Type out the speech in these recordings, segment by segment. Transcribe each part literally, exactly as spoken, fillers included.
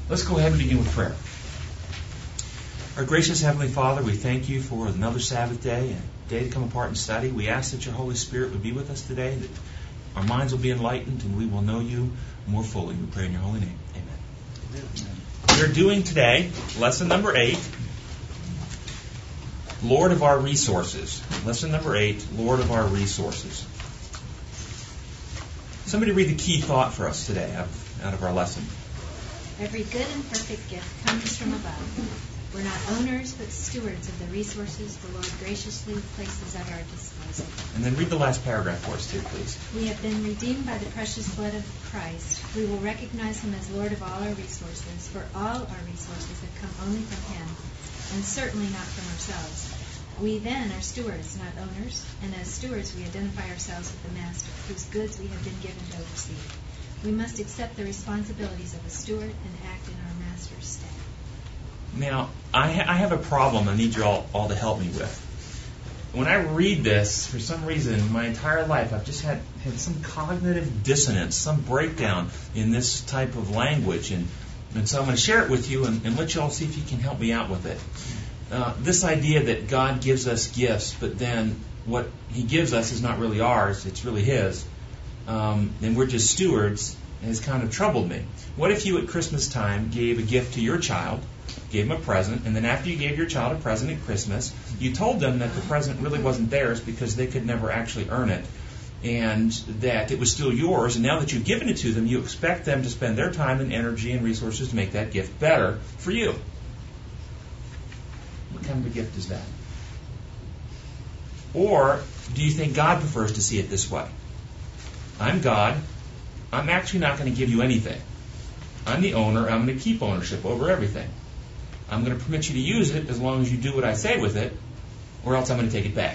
Let's go ahead and begin with prayer. Our gracious Heavenly Father, we thank you for another Sabbath day, a day to come apart and study. We ask that your Holy Spirit would be with us today, that our minds will be enlightened and we will know you more fully. We pray in your holy name. Amen. Amen. We're doing today lesson number eight, Lord of our resources. Lesson number eight, Lord of our resources. Somebody read the key thought for us today out of, out of our lesson. Every good and perfect gift comes from above. We're not owners, but stewards of the resources the Lord graciously places at our disposal. And then read the last paragraph for us too, please. We have been redeemed by the precious blood of Christ. We will recognize him as Lord of all our resources, for all our resources have come only from him, and certainly not from ourselves. We then are stewards, not owners, and as stewards we identify ourselves with the Master, whose goods we have been given to oversee. We must accept the responsibilities of a steward and act in our Master's stead. Now, I, ha- I have a problem I need you all, all to help me with. When I read this, for some reason, my entire life, I've just had, had some cognitive dissonance, some breakdown in this type of language. And, and so I'm going to share it with you and, and let you all see if you can help me out with it. Uh, this idea that God gives us gifts, but then what he gives us is not really ours, it's really his, um, and we're just stewards, has kind of troubled me. What if you at Christmas time gave a gift to your child, gave them a present, and then after you gave your child a present at Christmas, you told them that the present really wasn't theirs because they could never actually earn it, and that it was still yours, and now that you've given it to them, you expect them to spend their time and energy and resources to make that gift better for you. What kind of a gift is that? Or do you think God prefers to see it this way? I'm God. I'm actually not going to give you anything. I'm the owner. I'm going to keep ownership over everything. I'm going to permit you to use it as long as you do what I say with it, or else I'm going to take it back.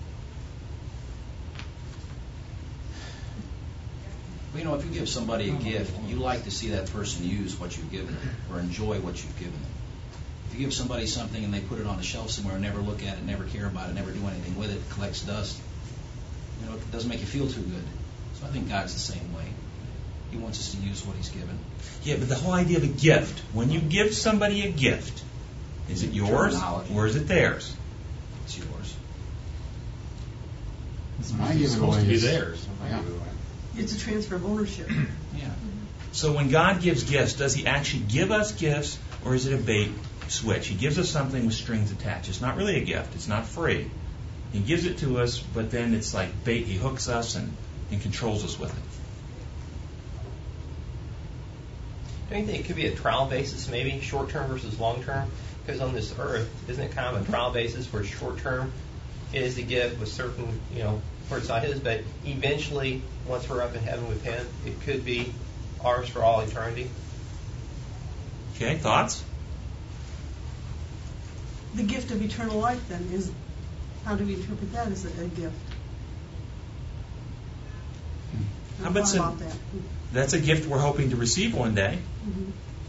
Well, you know, if you give somebody a gift, you like to see that person use what you've given them or enjoy what you've given them. If you give somebody something and they put it on a shelf somewhere and never look at it, never care about it, never do anything with it, it collects dust, you know, it doesn't make you feel too good. So I think God's the same way. He wants us to use what he's given. Yeah, but the whole idea of a gift, when you give somebody a gift, is it yours or is it theirs? It's yours. It's supposed to be theirs. Yeah. It's a transfer of ownership. Yeah. So when God gives gifts, does he actually give us gifts or is it a bait switch? He gives us something with strings attached. It's not really a gift. It's not free. He gives it to us, but then it's like bait. He hooks us and, and controls us with it. Don't you think it could be a trial basis, maybe short-term versus long-term? Because on this earth, isn't it kind of a trial basis where short-term is the gift with certain, you know, where it's not his, but eventually, once we're up in heaven with him, it could be ours for all eternity? Okay, thoughts? The gift of eternal life, then, is, how do we interpret that as a, a gift? How about some, about that? That's a gift we're hoping to receive one day. Mm-hmm.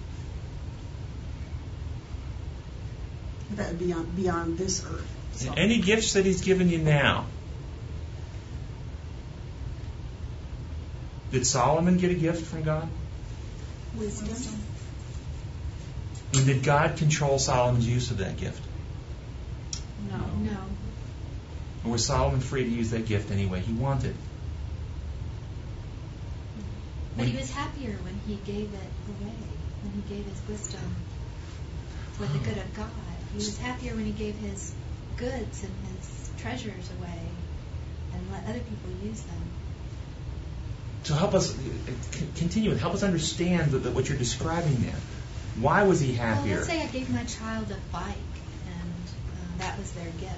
That would be beyond, beyond this earth. So. Any gifts that he's given you now? Did Solomon get a gift from God? Wisdom. And did God control Solomon's use of that gift? No. No. Or was Solomon free to use that gift any way he wanted? But he was happier when he gave it away, when he gave his wisdom for the good of God. He was happier when he gave his goods and his treasures away and let other people use them. So help us, continue, help us understand the, the, what you're describing there. Why was he happier? Well, let's say I gave my child a bike and uh, that was their gift.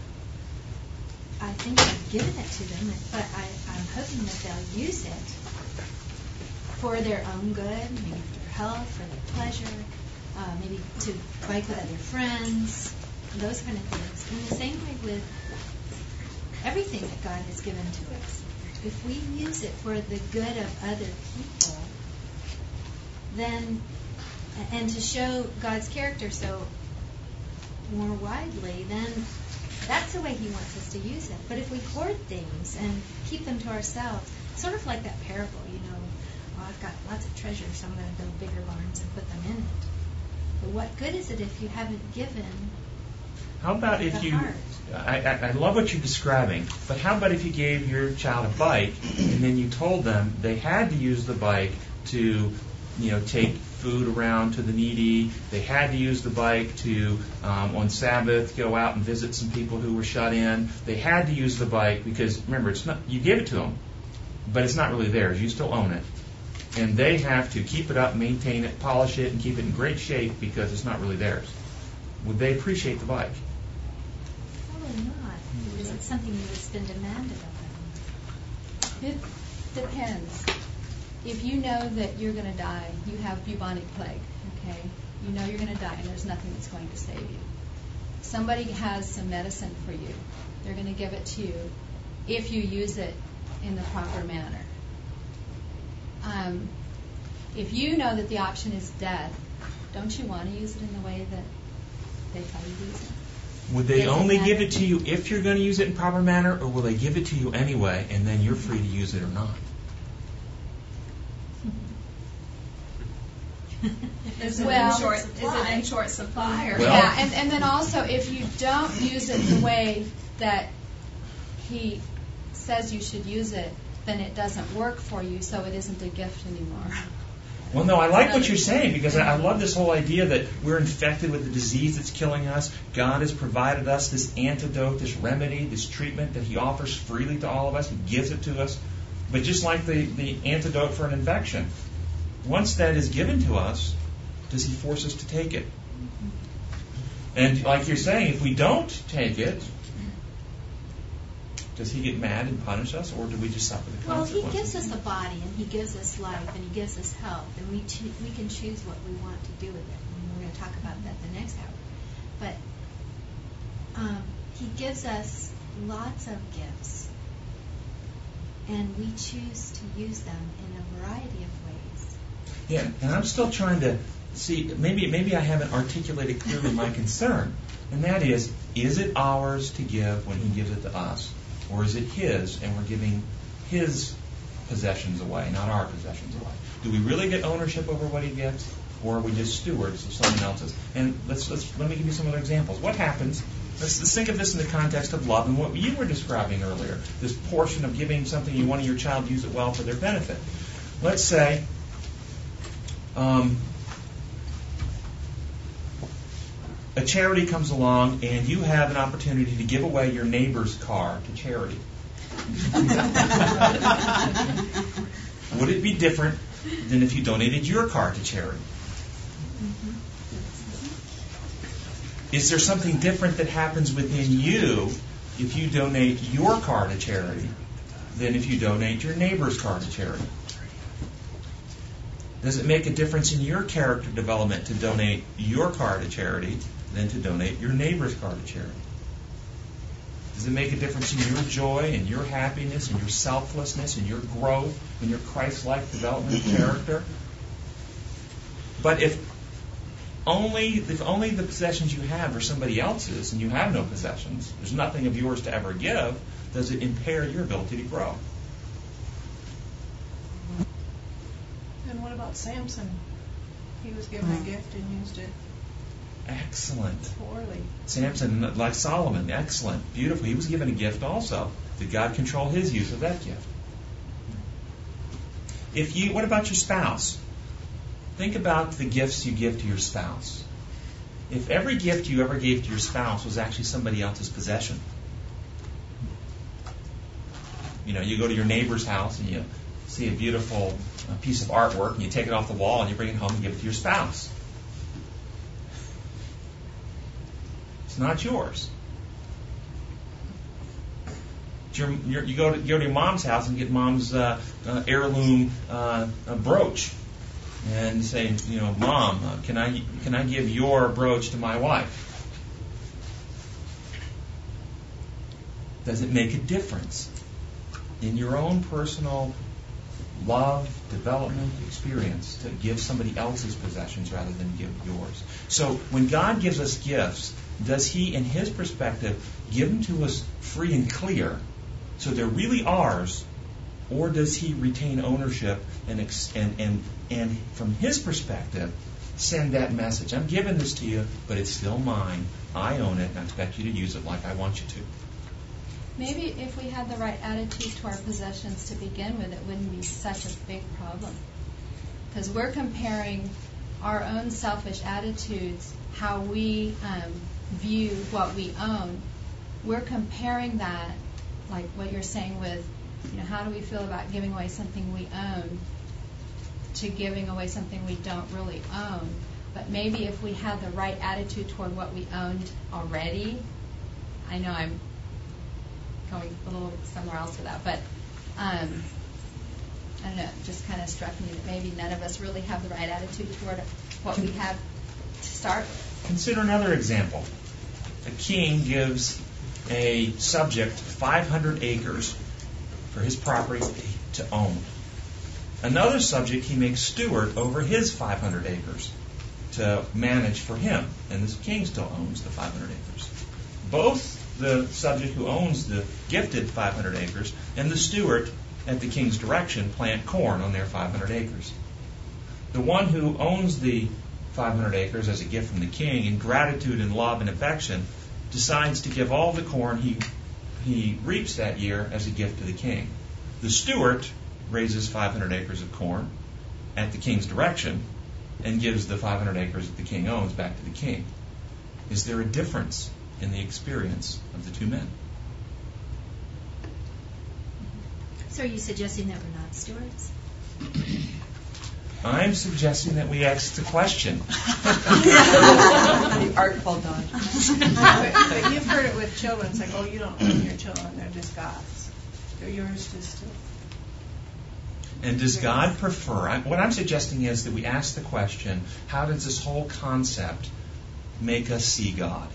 I think I've given it to them, but I, I'm hoping that they'll use it for their own good, maybe for their health, for their pleasure, uh, maybe to bike with other friends, those kind of things. In the same way with everything that God has given to us. If we use it for the good of other people, then, and to show God's character so more widely, then that's the way he wants us to use it. But if we hoard things and keep them to ourselves, sort of like that parable, you know, oh, I've got lots of treasure, so I'm going to build bigger barns and put them in it. what good is it if you haven't given? How about if The you, heart. I, I, I love what you're describing, but how about if you gave your child a bike and then you told them they had to use the bike to, you know, take food around to the needy, they had to use the bike to, um, on Sabbath, go out and visit some people who were shut in, they had to use the bike because, remember, it's not, you gave it to them, but it's not really theirs, you still own it. And they have to keep it up, maintain it, polish it, and keep it in great shape because it's not really theirs. Would they appreciate the bike? Probably not, because it's something that's been demanded of them. It depends. If you know that you're going to die, you have bubonic plague, okay? You know you're going to die and there's nothing that's going to save you. Somebody has some medicine for you. They're going to give it to you if you use it in the proper manner. Um, if you know that the option is death, don't you want to use it in the way that they tell you to use it? Would they Does it only matter? give it to you if you're going to use it in proper manner, or will they give it to you anyway, and then you're free to use it or not? Is it Well, in short is supply? it in short supply? Or Well- Yeah, and, and then also if you don't use it the way that he says you should use it, then it doesn't work for you, so it isn't a gift anymore. Well, no, I like what you're saying because I, I love this whole idea that we're infected with the disease that's killing us. God has provided us this antidote, this remedy, this treatment that He offers freely to all of us. He gives it to us. But just like the, the antidote for an infection, once that is given to us, does He force us to take it? And like you're saying, if we don't take it, does He get mad and punish us, or do we just suffer the Well, He consequences? gives us a body, and He gives us life, and He gives us health, and we cho- we can choose what we want to do with it. And we're going to talk about that the next hour. But um, He gives us lots of gifts, and we choose to use them in a variety of ways. Yeah, and I'm still trying to see, maybe maybe I haven't articulated clearly my concern, and that is, is it ours to give when He gives it to us, or is it His and we're giving His possessions away, not our possessions away? Do we really get ownership over what He gives, or are we just stewards of someone else's? And let's let's let me give you some other examples. What happens? Let's, let's think of this in the context of love and what you were describing earlier. This portion of giving something you want your child to use it well for their benefit. Let's say. Um, a charity comes along and you have an opportunity to give away your neighbor's car to charity. Would it be different than if you donated your car to charity? Is there something different that happens within you if you donate your car to charity than if you donate your neighbor's car to charity? Does it make a difference in your character development to donate your car to charity than to donate your neighbor's car to charity? Does it make a difference in your joy and your happiness and your selflessness and your growth and your Christ-like development of character? But if only if only the possessions you have are somebody else's and you have no possessions, there's nothing of yours to ever give, does it impair your ability to grow? And what about Samson? He was given a gift and used it Excellent. poorly. Samson, like Solomon, excellent, beautiful. He was given a gift also. Did God control his use of that gift? If you, what about your spouse? Think about the gifts you give to your spouse. If every gift you ever gave to your spouse was actually somebody else's possession, you know, you go to your neighbor's house and you see a beautiful uh, piece of artwork and you take it off the wall and you bring it home and give it to your spouse. It's not yours. Your, your, you go to, you go to your mom's house and get mom's uh, uh, heirloom uh, uh, brooch, and say, you know, Mom, uh, can I can I give your brooch to my wife? Does it make a difference in your own personal love, development, experience to give somebody else's possessions rather than give yours? So when God gives us gifts, does He, in His perspective, give them to us free and clear, so they're really ours, or does He retain ownership and ex- and and and from His perspective, send that message. I'm giving this to you, but it's still mine. I own it, and I expect you to use it like I want you to. Maybe if we had the right attitude to our possessions to begin with, it wouldn't be such a big problem. Because we're comparing our own selfish attitudes, how we um, view what we own. We're comparing that, like what you're saying with, you know, how do we feel about giving away something we own to giving away something we don't really own. But maybe if we had the right attitude toward what we owned already, I know I'm going a little somewhere else with that, but um, I don't know, it just kind of struck me that maybe none of us really have the right attitude toward what we have to start with. Consider another example. A king gives a subject five hundred acres for his property to own. Another subject he makes steward over his five hundred acres to manage for him, and this king still owns the five hundred acres. Both the subject who owns the gifted five hundred acres and the steward at the king's direction plant corn on their five hundred acres. The one who owns the five hundred acres as a gift from the king, in gratitude and love and affection, decides to give all the corn he he reaps that year as a gift to the king. The steward raises five hundred acres of corn at the king's direction and gives the five hundred acres that the king owns back to the king. Is there a difference in the experience of the two men? So are you suggesting that we're not stewards? I'm suggesting that we ask the question. The artful dodge. but, but you've heard it with children. It's like, oh, you don't own your children. They're just God's. They're yours just to... And does God prefer? I, what I'm suggesting is that we ask the question, how does this whole concept make us see God?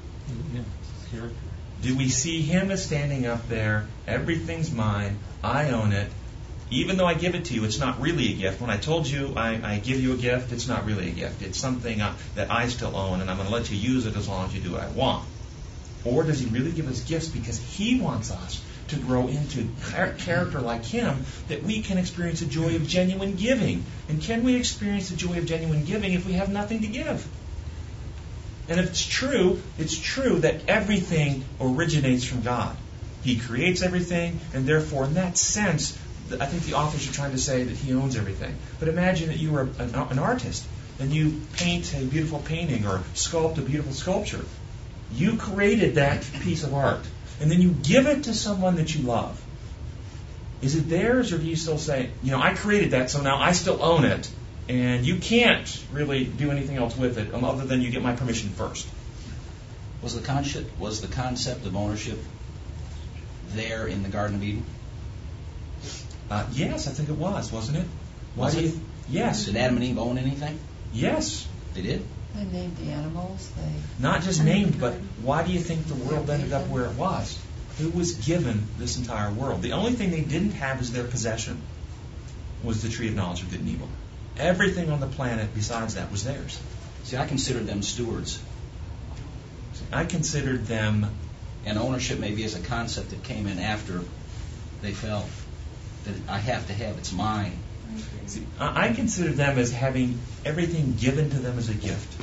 Yeah. Do we see Him as standing up there, everything's mine, I own it, even though I give it to you, it's not really a gift. When I told you I, I give you a gift, it's not really a gift. It's something uh, that I still own, and I'm going to let you use it as long as you do what I want. Or does He really give us gifts because He wants us to grow into char- character like Him, that we can experience the joy of genuine giving? And can we experience the joy of genuine giving if we have nothing to give? And if it's true, it's true that everything originates from God. He creates everything, and therefore, in that sense, I think the authors are trying to say that He owns everything. But imagine that you were an, an artist, and you paint a beautiful painting or sculpt a beautiful sculpture. You created that piece of art, and then you give it to someone that you love. Is it theirs, or do you still say, you know, I created that, so now I still own it, and you can't really do anything else with it other than you get my permission first? Was the concept was the concept of ownership there in the Garden of Eden? Uh, yes, I think it was, wasn't it? Why Was do it? you? Yes. Did Adam and Eve own anything? Yes. They did? They named the animals. They Not just named, but why do you think the world ended up where it was? Who was given this entire world? The only thing they didn't have as their possession was the tree of knowledge of good and evil. Everything on the planet besides that was theirs. See, I considered them stewards. I considered them... And ownership maybe is a concept that came in after they fell. That I have to have, it's mine. See, I I considered them as having everything given to them as a gift.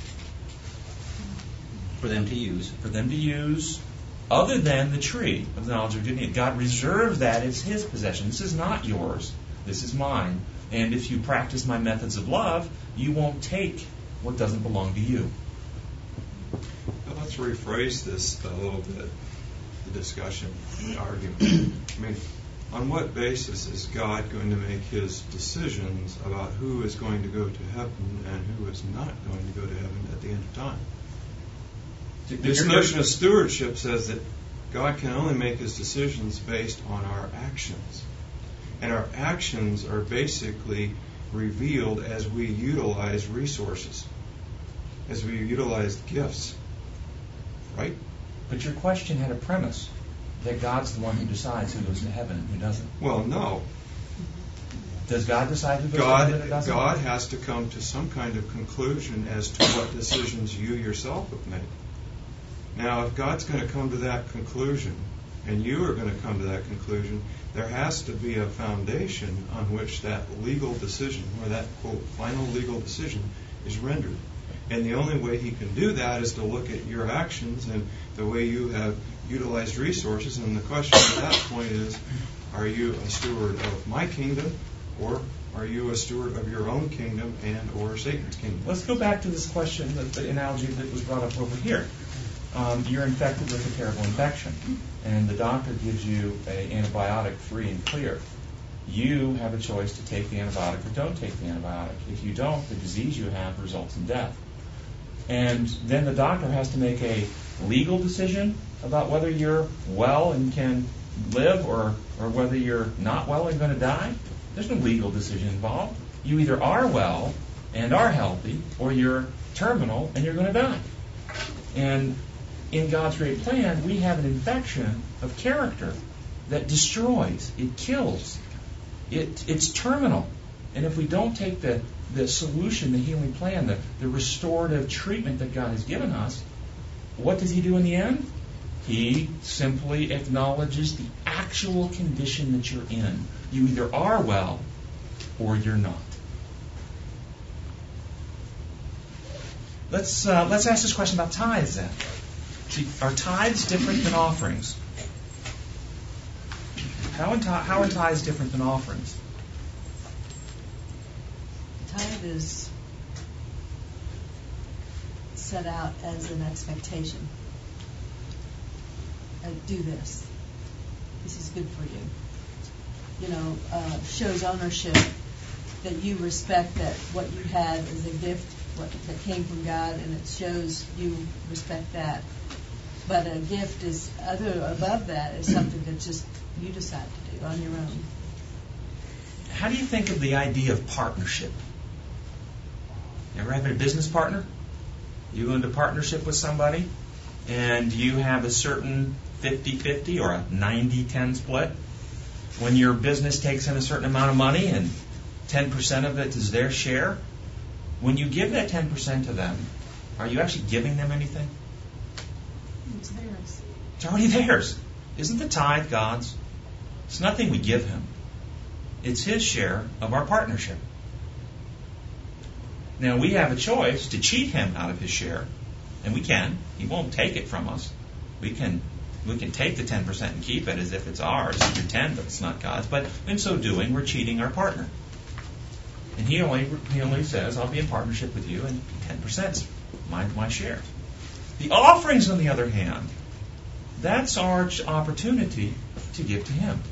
For them to use. For them to use, other than the tree of the knowledge of good and evil. God reserved that as His possession. This is not yours. This is mine. And if you practice my methods of love, you won't take what doesn't belong to you. Well, let's rephrase this a little bit, the discussion, the argument. I mean, on what basis is God going to make His decisions about who is going to go to heaven and who is not going to go to heaven at the end of time? This notion of stewardship says that God can only make His decisions based on our actions. And our actions are basically revealed as we utilize resources, as we utilize gifts. Right? But your question had a premise that God's the one who decides who goes to heaven and who doesn't. Well, no. Does God decide who goes God, to heaven and who doesn't? God has to come to some kind of conclusion as to what decisions you yourself have made. Now, if God's going to come to that conclusion, and you are going to come to that conclusion, there has to be a foundation on which that legal decision, or that, quote, final legal decision, is rendered. And the only way he can do that is to look at your actions and the way you have utilized resources. And the question at that point is, are you a steward of my kingdom, or are you a steward of your own kingdom and or Satan's kingdom? Let's go back to this question, the, the analogy that was brought up over here. Um, you're infected with a terrible infection, and the doctor gives you an antibiotic free and clear. You have a choice to take the antibiotic or don't take the antibiotic. If you don't, the disease you have results in death. And then the doctor has to make a legal decision about whether you're well and can live, or, or whether you're not well and going to die. There's no legal decision involved. You either are well and are healthy, or you're terminal and you're going to die. And in God's great plan, we have an infection of character that destroys, it kills, it, it's terminal. And if we don't take the, the solution, the healing plan, the, the restorative treatment that God has given us, what does He do in the end? He simply acknowledges the actual condition that you're in. You either are well or you're not. Let's uh, let's ask this question about tithes then. See, are tithes different than offerings? How, in how are tithes different than offerings? Tithe is set out as an expectation. Uh, do this. This is good for you. You know, uh, shows ownership, that you respect that what you had is a gift, what that came from God, and it shows you respect that. But a gift is other above that is something that just you decide to do on your own. How do you think of the idea of partnership? Ever having a business partner? You go into partnership with somebody, and you have a certain fifty-fifty or a ninety ten split. When your business takes in a certain amount of money and ten percent of it is their share, when you give that ten percent to them, are you actually giving them anything? It's theirs. It's already theirs. Isn't the tithe God's? It's nothing we give Him. It's His share of our partnership. Now, we have a choice to cheat Him out of His share, and we can. He won't take it from us. We can we can take the ten percent and keep it as if it's ours, pretend that it's not God's, but in so doing, we're cheating our partner. And He only he only says, I'll be in partnership with you, and ten percent is my, my share. The offerings, on the other hand, that's our opportunity to give to Him.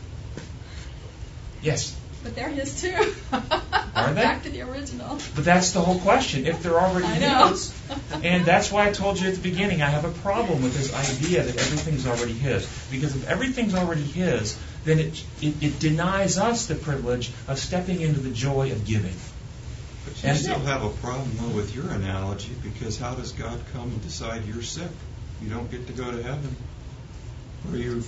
Yes? But they're His too. Are they? Back to the original. But that's the whole question. If they're already I know. His, and that's why I told you at the beginning, I have a problem with this idea that everything's already His. Because if everything's already His, then it, it, it denies us the privilege of stepping into the joy of giving. But you And still have a problem, though, with your analogy, because how does God come and decide you're sick? You don't get to go to heaven. Or you...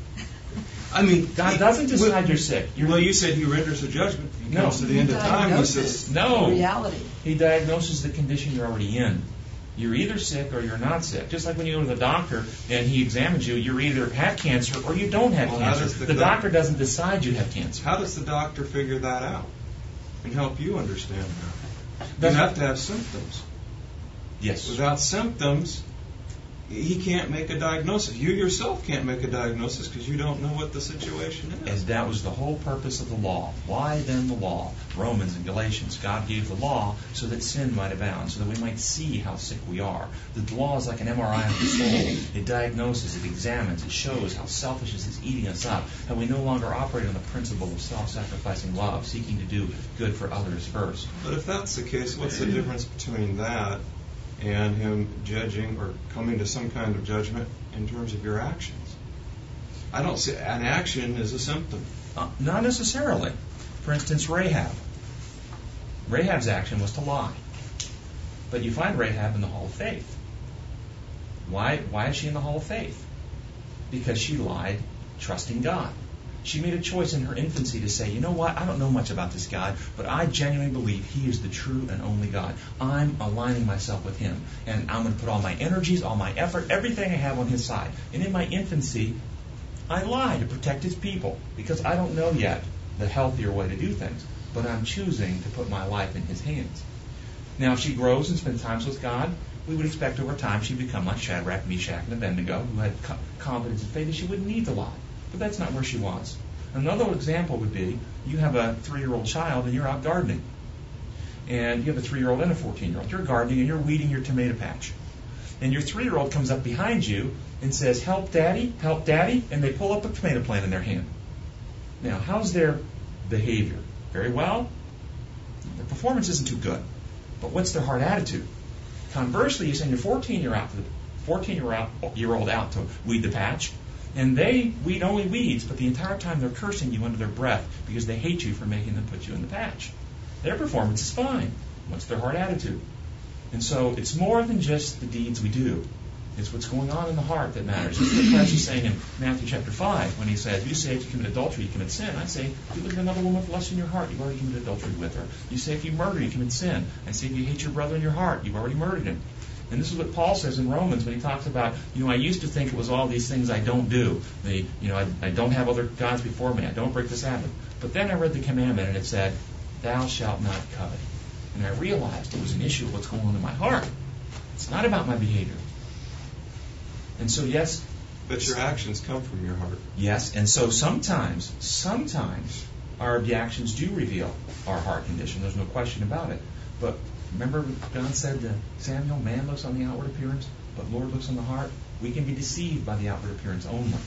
I mean, God doesn't decide well, you're sick. You're, well, you said He renders a judgment. He No. comes to the end of time. He says, no. Reality. He diagnoses the condition you're already in. You're either sick or you're not sick. Just like when you go to the doctor and he examines you, you either have cancer or you don't have Well, how cancer. does The, the doc- doctor doesn't decide you have cancer. how does the doctor figure that out and help you understand that? You That's- have to have symptoms. Yes. Without symptoms, he can't make a diagnosis. You yourself can't make a diagnosis because you don't know what the situation is. And that was the whole purpose of the law. Why then the law? Romans and Galatians. God gave the law so that sin might abound, so that we might see how sick we are. The law is like an M R I of the soul. It diagnoses, it examines, it shows how selfishness is eating us up, how we no longer operate on the principle of self-sacrificing love, seeking to do good for others first. But if that's the case, what's the difference between that and Him judging or coming to some kind of judgment in terms of your actions? I don't see an action is a symptom. Uh, not necessarily. For instance, Rahab. Rahab's action was to lie. But you find Rahab in the Hall of Faith. Why, why is she in the Hall of Faith? Because she lied, trusting God. She made a choice in her infancy to say, you know what, I don't know much about this God, but I genuinely believe He is the true and only God. I'm aligning myself with Him, and I'm going to put all my energies, all my effort, everything I have on His side. And in my infancy, I lie to protect His people, because I don't know yet the healthier way to do things, but I'm choosing to put my life in His hands. Now, if she grows and spends time with God, we would expect over time she'd become like Shadrach, Meshach, and Abednego, who had co- confidence and faith that she wouldn't need to lie. But that's not where she was. Another example would be, you have a three-year-old child and you're out gardening. And you have a three-year-old and a fourteen-year-old. You're gardening and you're weeding your tomato patch. And your three-year-old comes up behind you and says, "Help, Daddy, help, Daddy," and they pull up a tomato plant in their hand. Now, how's their behavior? Very well. Their performance isn't too good. But what's their heart attitude? Conversely, you send your fourteen-year-old out to weed the patch, and they weed only weeds, but the entire time they're cursing you under their breath because they hate you for making them put you in the patch. Their performance is fine. What's their heart attitude? And so it's more than just the deeds we do. It's what's going on in the heart that matters. That's what Christ is saying in Matthew chapter five when he said, you say if you commit adultery, you commit sin. I say, if you look at another woman with lust in your heart, you've already committed adultery with her. You say if you murder, you commit sin. I say if you hate your brother in your heart, you've already murdered him. And this is what Paul says in Romans when he talks about, you know, I used to think it was all these things I don't do. The, you know, I, I don't have other gods before me. I don't break the Sabbath. But then I read the commandment and it said, thou shalt not covet. And I realized it was an issue of what's going on in my heart. It's not about my behavior. And so, yes. But your actions come from your heart. Yes, and so sometimes, sometimes our actions do reveal our heart condition. There's no question about it. But remember God said to Samuel, man looks on the outward appearance, but Lord looks on the heart. We can be deceived by the outward appearance only.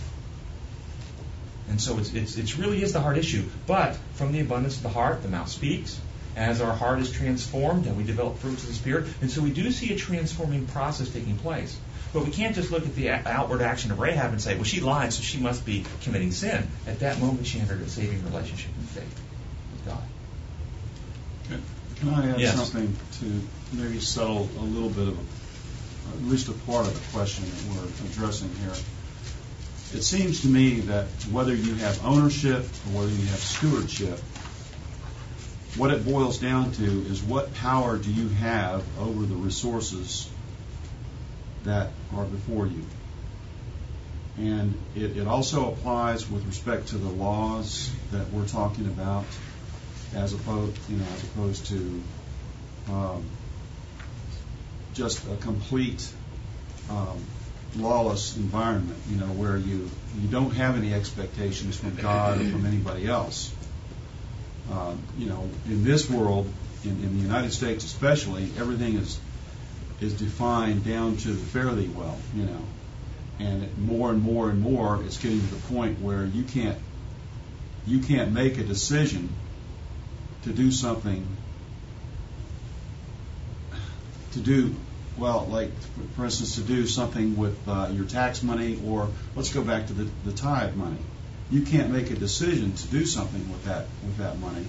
And so it's, it's, it really is the heart issue. But from the abundance of the heart, the mouth speaks. As our heart is transformed and we develop fruits of the Spirit. And so we do see a transforming process taking place. But we can't just look at the outward action of Rahab and say, well, she lied, so she must be committing sin. At that moment, she entered a saving relationship in faith with God. Okay. Can I add yes. something to maybe settle a little bit of, a, at least a part of the question that we're addressing here? It seems to me that whether you have ownership or whether you have stewardship, what it boils down to is what power do you have over the resources that are before you. And it, it also applies with respect to the laws that we're talking about, as opposed, you know, as opposed to um, just a complete um, lawless environment, you know, where you you don't have any expectations from God or from anybody else. Uh, you know, in this world, in, in the United States especially, everything is is defined down to the fairly well, you know, and it, more and more and more, it's getting to the point where you can't you can't make a decision to do something to do well, like for instance, to do something with uh, your tax money, or let's go back to the, the tithe money. You can't make a decision to do something with that with that money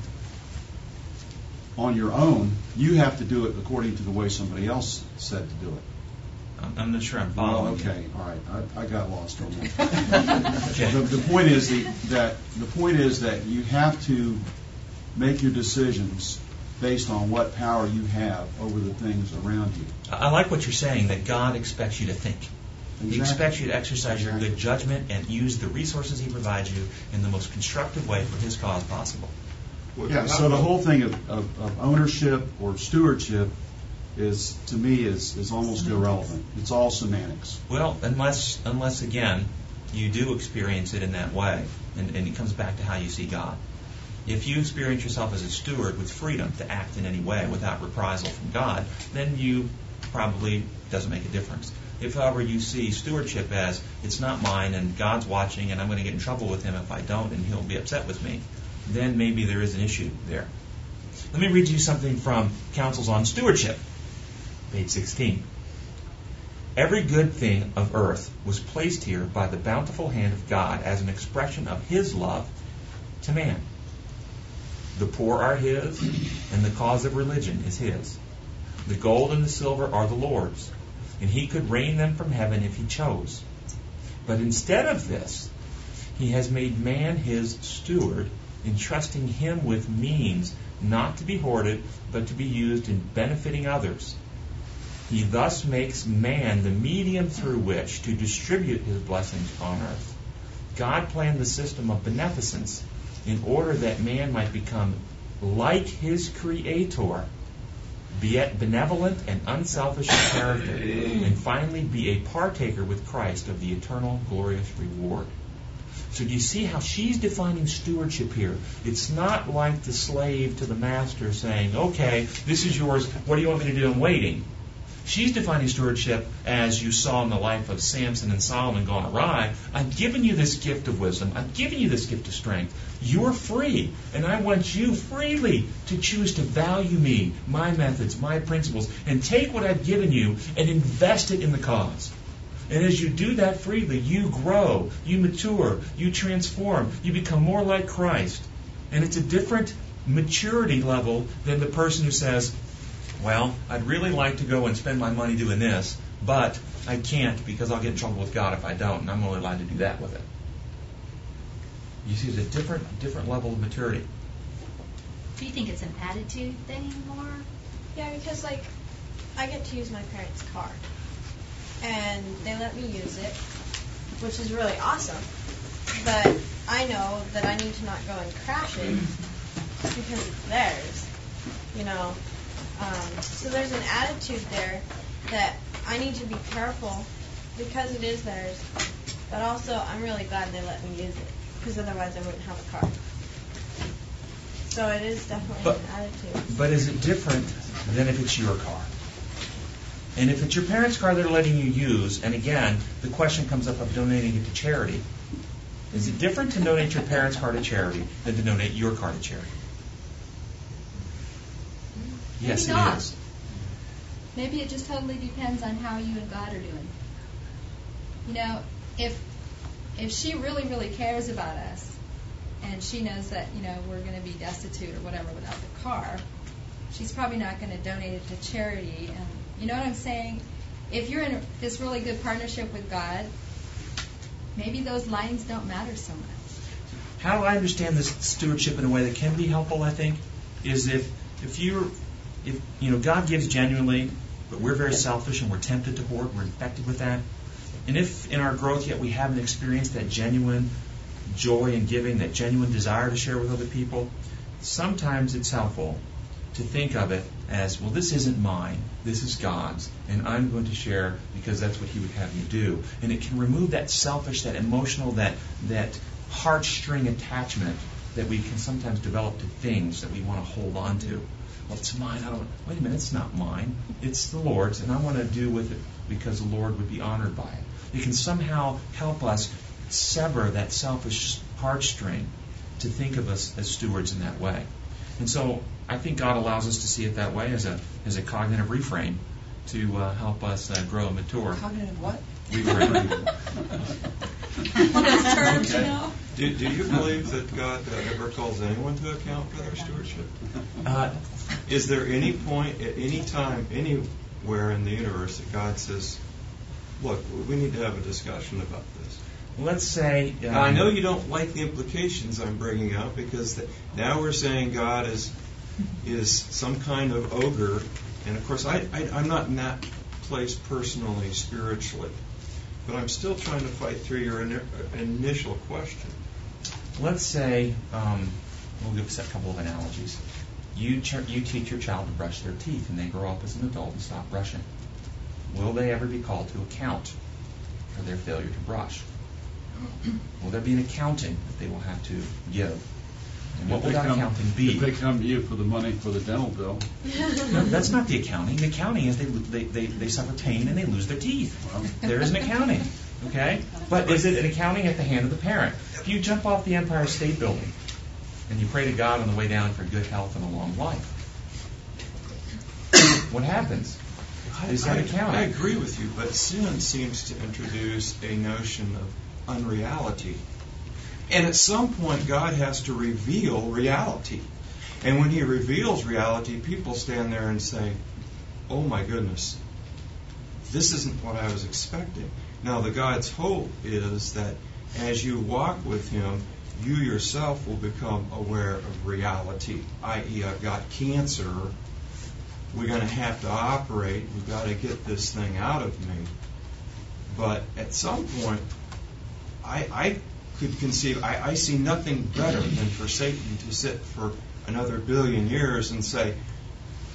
on your own. You have to do it according to the way somebody else said to do it. I'm, I'm not sure I'm following. Well, okay, all right, I, I got lost on that. okay. the, the point is the, that the point is that you have to make your decisions based on what power you have over the things around you. I like what you're saying, that God expects you to think. Exactly. He expects you to exercise exactly. your good judgment and use the resources He provides you in the most constructive way for His cause possible. Well, yeah, so the whole thing of, of, of ownership or stewardship is, to me, is, is almost irrelevant. It's all semantics. Well, unless, unless again, you do experience it in that way, and, and it comes back to how you see God. If you experience yourself as a steward with freedom to act in any way without reprisal from God, then you probably doesn't make a difference. If, however, you see stewardship as it's not mine and God's watching and I'm going to get in trouble with Him if I don't and He'll be upset with me, then maybe there is an issue there. Let me read you something from Counsels on Stewardship, page sixteen. Every good thing of earth was placed here by the bountiful hand of God as an expression of His love to man. The poor are His, and the cause of religion is His. The gold and the silver are the Lord's, and He could rain them from heaven if He chose. But instead of this, He has made man His steward, entrusting him with means not to be hoarded, but to be used in benefiting others. He thus makes man the medium through which to distribute His blessings on earth. God planned the system of beneficence in order that man might become like his Creator, be benevolent and unselfish in character, and finally be a partaker with Christ of the eternal glorious reward. So do you see how she's defining stewardship here? It's not like the slave to the master saying, okay, this is yours, what do you want me to do? I'm waiting. She's defining stewardship as you saw in the life of Samson and Solomon gone awry. I've given you this gift of wisdom. I've given you this gift of strength. You're free, and I want you freely to choose to value me, my methods, my principles, and take what I've given you and invest it in the cause. And as you do that freely, you grow, you mature, you transform, you become more like Christ. And it's a different maturity level than the person who says, well, I'd really like to go and spend my money doing this, but I can't because I'll get in trouble with God if I don't, and I'm only allowed to do that with it. You see, it's a different, different level of maturity. Do you think it's an attitude thing more? Yeah, because, like, I get to use my parents' car. And they let me use it, which is really awesome. But I know that I need to not go and crash it because it's theirs, you know. Um, so there's an attitude there that I need to be careful because it is theirs. But also, I'm really glad they let me use it because otherwise I wouldn't have a car. So it is definitely but, an attitude. But is it different than if it's your car? And if it's your parents' car they're letting you use, and again, the question comes up of donating it to charity, is it different to donate your parents' car to charity than to donate your car to charity? Maybe Yes, not. it is. Maybe it just totally depends on how you and God are doing. You know, if if she really, really cares about us, and she knows that, you know, we're going to be destitute or whatever without the car, she's probably not going to donate it to charity. And you know what I'm saying? If you're in this really good partnership with God, maybe those lines don't matter so much. How I understand this stewardship in a way that can be helpful, I think, is if if you're, if you know, God gives genuinely, but we're very selfish and we're tempted to hoard, we're infected with that. And if in our growth yet we haven't experienced that genuine joy in giving, that genuine desire to share with other people, sometimes it's helpful to think of it as, well, this isn't mine, this is God's, and I'm going to share because that's what He would have me do. And it can remove that selfish, that emotional, that that heartstring attachment that we can sometimes develop to things that we want to hold on to. Well, it's mine. I don't. Wait a minute, it's not mine. It's the Lord's, and I want to do with it because the Lord would be honored by it. It can somehow help us sever that selfish heartstring to think of us as stewards in that way. And so I think God allows us to see it that way as a as a cognitive reframe to uh, help us uh, grow and mature. Cognitive what? Reframe. What those terms, Okay. you know? Do, do you believe that God uh, ever calls anyone to account for their stewardship? Uh, Is there any point at any time, anywhere in the universe that God says, look, we need to have a discussion about this? let's say. Um, Now, I know you don't like the implications I'm bringing up because the, now we're saying God is is some kind of ogre, and of course I, I I'm not in that place personally, spiritually, but I'm still trying to fight through your in, initial question. Let's say um, we'll give a couple of analogies. You ch- you teach your child to brush their teeth, and they grow up as an adult and stop brushing. Will they ever be called to account for their failure to brush? Will there be an accounting that they will have to give? And what will that accounting be? If they come to you for the money for the dental bill. No, that's not the accounting. The accounting is they, they, they, they suffer pain and they lose their teeth. Well, There is an accounting, okay? But is it an accounting at the hand of the parent? If you jump off the Empire State Building and you pray to God on the way down for good health and a long life, what happens? Is that I, accounting? I agree with you, but sin seems to introduce a notion of unreality. And at some point, God has to reveal reality. And when He reveals reality, people stand there and say, oh my goodness, this isn't what I was expecting. Now, the God's hope is that as you walk with Him, you yourself will become aware of reality, that is, I've got cancer, we're going to have to operate, we've got to get this thing out of me. But at some point, I, I could conceive, I, I see nothing better than for Satan to sit for another billion years and say,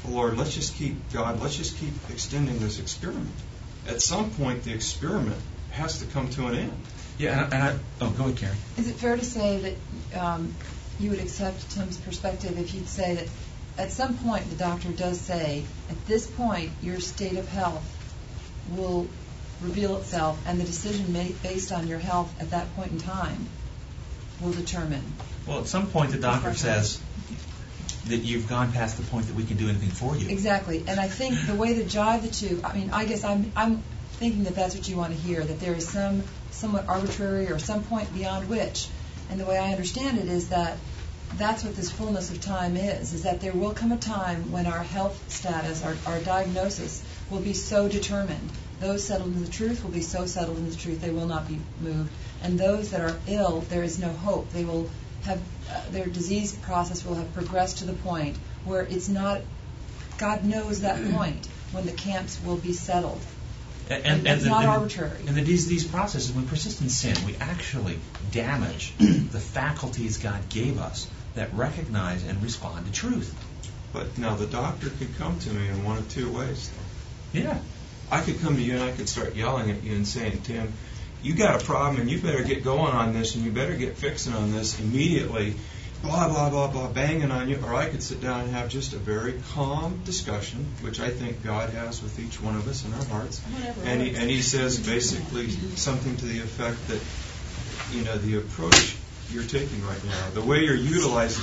Lord, let's just keep, God, let's just keep extending this experiment. At some point, the experiment has to come to an end. Yeah, and I, and I oh, go ahead, Karen. Is it fair to say that um, you would accept Tim's perspective if you'd say that at some point the doctor does say, at this point, your state of health will reveal itself, and the decision made based on your health at that point in time will determine? Well, at some point the doctor says that you've gone past the point that we can do anything for you. Exactly, and I think the way to jive the two, I mean, I guess I'm I'm thinking that that's what you want to hear, that there is some somewhat arbitrary or some point beyond which, and the way I understand it is that that's what this fullness of time is, is that there will come a time when our health status, our, our diagnosis, will be so determined. Those settled in the truth will be so settled in the truth they will not be moved. And those that are ill, there is no hope. They will have, uh, their disease process will have progressed to the point where it's not, God knows that point when the camps will be settled. And, and, and it's the, not and, arbitrary. And the disease processes, when we persist in sin, we actually damage the faculties God gave us that recognize and respond to truth. But now the doctor could come to me in one of two ways. Yeah. I could come to you and I could start yelling at you and saying, Tim, you got a problem and you better get going on this and you better get fixing on this immediately, blah, blah, blah, blah, banging on you. Or I could sit down and have just a very calm discussion, which I think God has with each one of us in our hearts. Whatever And he, works. and he says basically something to the effect that, you know, the approach you're taking right now, the way you're utilizing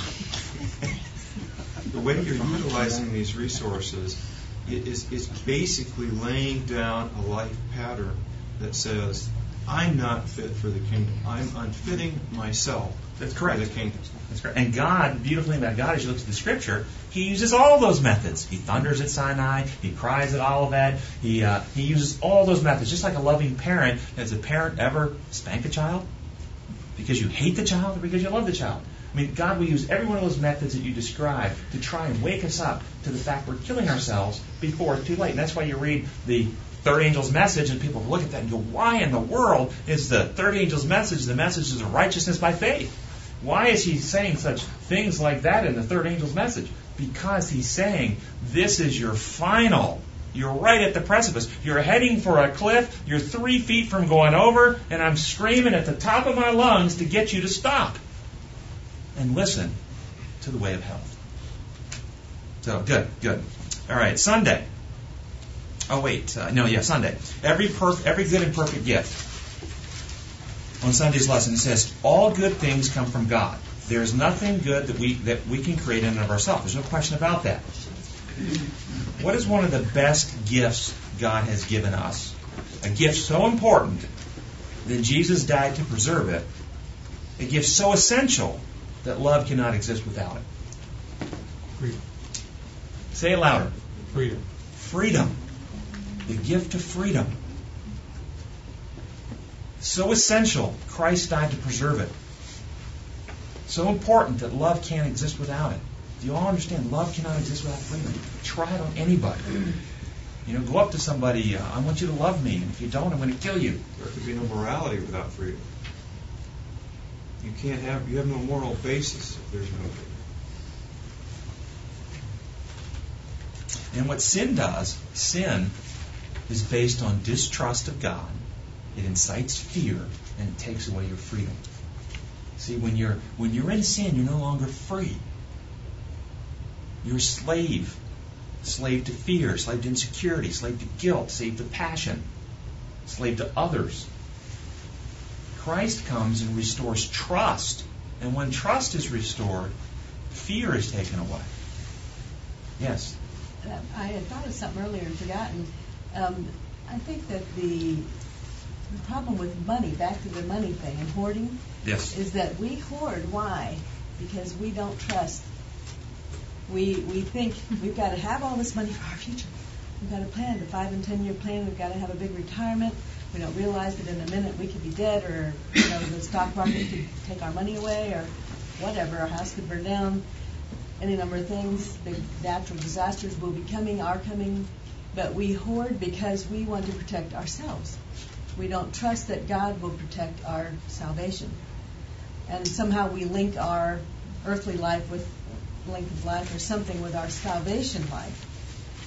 the way you're utilizing these resources is, is basically laying down a life pattern that says, I'm not fit for the kingdom. I'm unfitting myself That's correct. for the kingdom. That's correct. And God, the beautiful thing about God, as you look at the Scripture, He uses all those methods. He thunders at Sinai. He cries at Olivet. He uh, He uses all those methods, just like a loving parent. Has a parent ever spank a child? Because you hate the child or because you love the child? I mean, God will use every one of those methods that you describe to try and wake us up to the fact we're killing ourselves before it's too late. And that's why you read the third angel's message and people look at that and go, why in the world is the third angel's message the message of righteousness by faith? Why is he saying such things like that in the third angel's message? Because he's saying, this is your final. You're right at the precipice. You're heading for a cliff. You're three feet from going over, and I'm screaming at the top of my lungs to get you to stop and listen to the way of health. So, good, good. All right, Sunday. Oh, wait. Uh, no, yeah, Sunday. Every perf- every good and perfect gift. On Sunday's lesson, it says, all good things come from God. There's nothing good that we that we can create in and of ourselves. There's no question about that. What is one of the best gifts God has given us? A gift so important that Jesus died to preserve it. A gift so essential that love cannot exist without it. Freedom. Say it louder. Freedom. Freedom. The gift of freedom. So essential, Christ died to preserve it. So important that love can't exist without it. Do you all understand? Love cannot exist without freedom. Try it on anybody. You know, go up to somebody, uh, I want you to love me, and if you don't, I'm going to kill you. There could be no morality without freedom. You can't have, you have no moral basis if there's no freedom. And what sin does, sin is based on distrust of God. It incites fear, and it takes away your freedom. See, when you're when you're in sin, you're no longer free. You're a slave. Slave to fear, slave to insecurity, slave to guilt, slave to passion, slave to others. Christ comes and restores trust. And when trust is restored, fear is taken away. Yes? Uh, I had thought of something earlier and forgotten. Um, I think that the, the problem with money, back to the money thing and hoarding, Yes. is that we hoard. Why? Because we don't trust. We we think we've got to have all this money for our future. We've got to plan the five and ten year plan. We've got to have a big retirement. We don't realize that in a minute we could be dead, or you know the stock market could take our money away, or whatever. Our house could burn down. Any number of things. Big natural disasters will be coming, are coming. But we hoard because we want to protect ourselves. We don't trust that God will protect our salvation. And somehow we link our earthly life with length of life or something with our salvation life.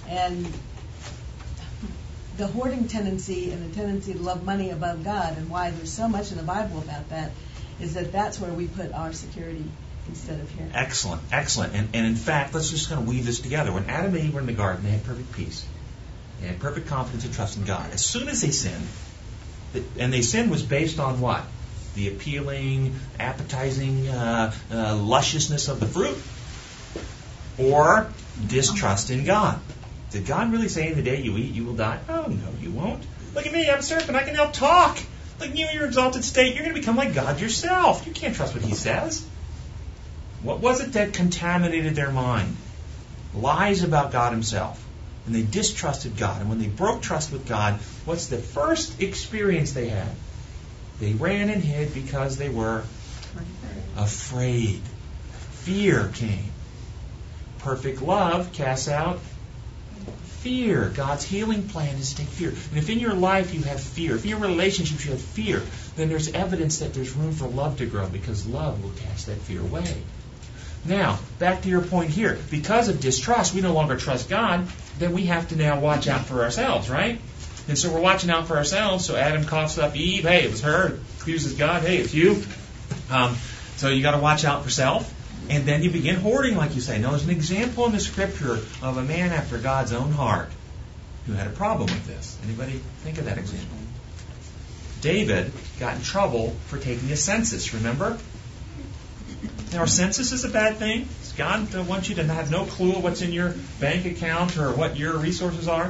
And the hoarding tendency and the tendency to love money above God, and why there's so much in the Bible about that, is that that's where we put our security instead of here. Excellent, excellent. And, and in fact, let's just kind of weave this together. When Adam and Eve were in the garden, they had perfect peace. They had perfect confidence and trust in God. As soon as they sinned, and they sinned was based on what? The appealing, appetizing uh, uh, lusciousness of the fruit, or distrust in God. Did God really say, in the day you eat, you will die? Oh, no, you won't. Look at me, I'm a serpent, I can now talk. Look at you in your exalted state, you're going to become like God yourself. You can't trust what He says. What was it that contaminated their mind? Lies about God Himself. And they distrusted God. And when they broke trust with God, what's the first experience they had? They ran and hid because they were afraid. Fear came. Perfect love casts out fear. God's healing plan is to take fear. And if in your life you have fear, if in your relationships you have fear, then there's evidence that there's room for love to grow, because love will cast that fear away. Now, back to your point here. Because of distrust, we no longer trust God, then we have to now watch out for ourselves, right? And so we're watching out for ourselves. So Adam coughs up Eve. Hey, it was her. Accuses God. Hey, it's you. Um, so you got to watch out for self. And then you begin hoarding, like you say. Now, there's an example in the Scripture of a man after God's own heart who had a problem with this. Anybody think of that example? David got in trouble for taking a census, remember? Now, a census is a bad thing. Does God want you to have no clue what's in your bank account or what your resources are?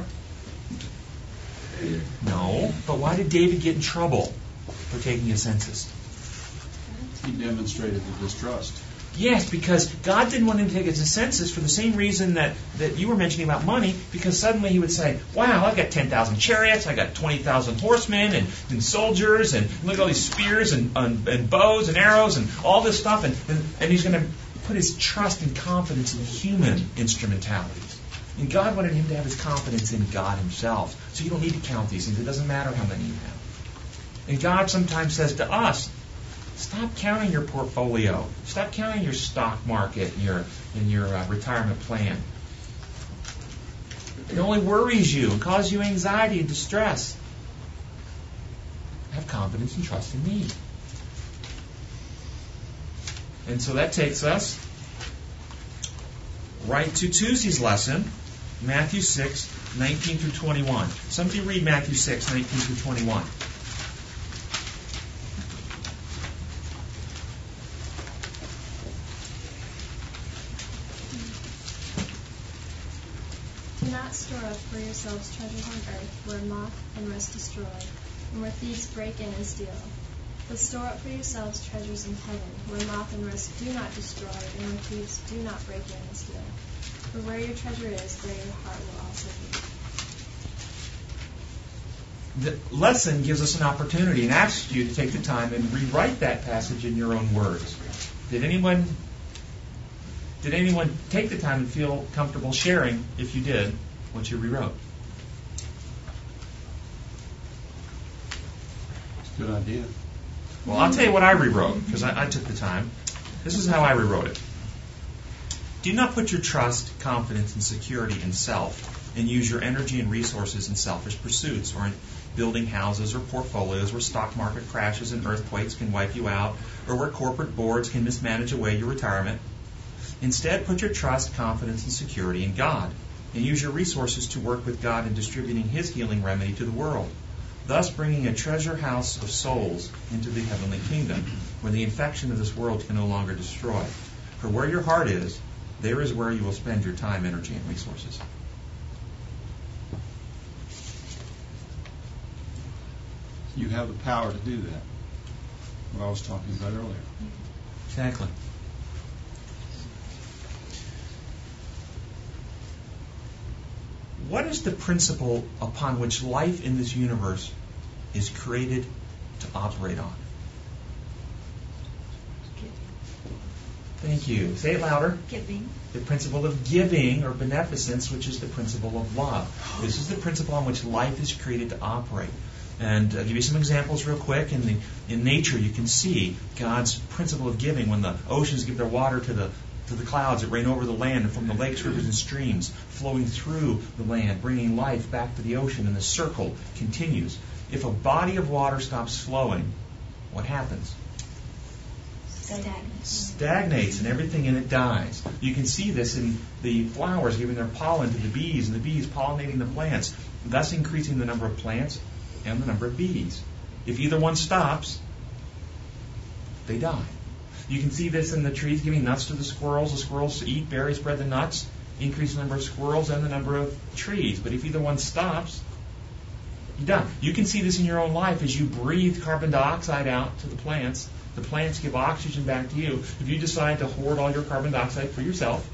No. But why did David get in trouble for taking a census? He demonstrated the distrust. Yes, because God didn't want him to take a census for the same reason that, that you were mentioning about money, because suddenly he would say, wow, I've got ten thousand chariots, I've got twenty thousand horsemen and, and soldiers, and look at all these spears and, and, and bows and arrows and all this stuff, and, and, and he's going to put his trust and confidence in human instrumentalities. And God wanted him to have his confidence in God Himself. So you don't need to count these things. It doesn't matter how many you have. And God sometimes says to us, stop counting your portfolio. Stop counting your stock market and your, and your uh, retirement plan. It only worries you and causes you anxiety and distress. Have confidence and trust in me. And so that takes us right to Tuesday's lesson, Matthew six, nineteen through twenty-one. Somebody read Matthew six, nineteen through twenty-one. Do not store up for yourselves treasures on earth, where moth and rust destroy, and where thieves break in and steal. But store up for yourselves treasures in heaven, where moth and rust do not destroy, and where thieves do not break in and steal. For where your treasure is, there your heart will also be. The lesson gives us an opportunity and asks you to take the time and rewrite that passage in your own words. Did anyone did anyone take the time and feel comfortable sharing, if you did, what you rewrote? It's a good idea. Well, I'll tell you what I rewrote, because I, I took the time. This is how I rewrote it. Do not put your trust, confidence, and security in self, and use your energy and resources in selfish pursuits, or in building houses or portfolios where stock market crashes and earthquakes can wipe you out, or where corporate boards can mismanage away your retirement. Instead, put your trust, confidence, and security in God, and use your resources to work with God in distributing His healing remedy to the world, thus bringing a treasure house of souls into the heavenly kingdom, where the infection of this world can no longer destroy. For where your heart is, there is where you will spend your time, energy, and resources. You have the power to do that. What I was talking about earlier. Exactly. What is the principle upon which life in this universe is created to operate on? Thank you. Say it louder. Giving. The principle of giving, or beneficence, which is the principle of love. This is the principle on which life is created to operate. And I'll give you some examples real quick. In the in nature, you can see God's principle of giving. When the oceans give their water to the to the clouds that reign over the land, and from the lakes, rivers, and streams flowing through the land, bringing life back to the ocean, and the circle continues. If a body of water stops flowing, what happens? Stagnates. Stagnates, and everything in it dies. You can see this in the flowers giving their pollen to the bees, and the bees pollinating the plants, thus increasing the number of plants and the number of bees. If either one stops, they die. You can see this in the trees giving nuts to the squirrels. The squirrels eat berries, spread the nuts, increase the number of squirrels and the number of trees. But if either one stops, you die. You can see this in your own life as you breathe carbon dioxide out to the plants. The plants give oxygen back to you. If you decide to hoard all your carbon dioxide for yourself,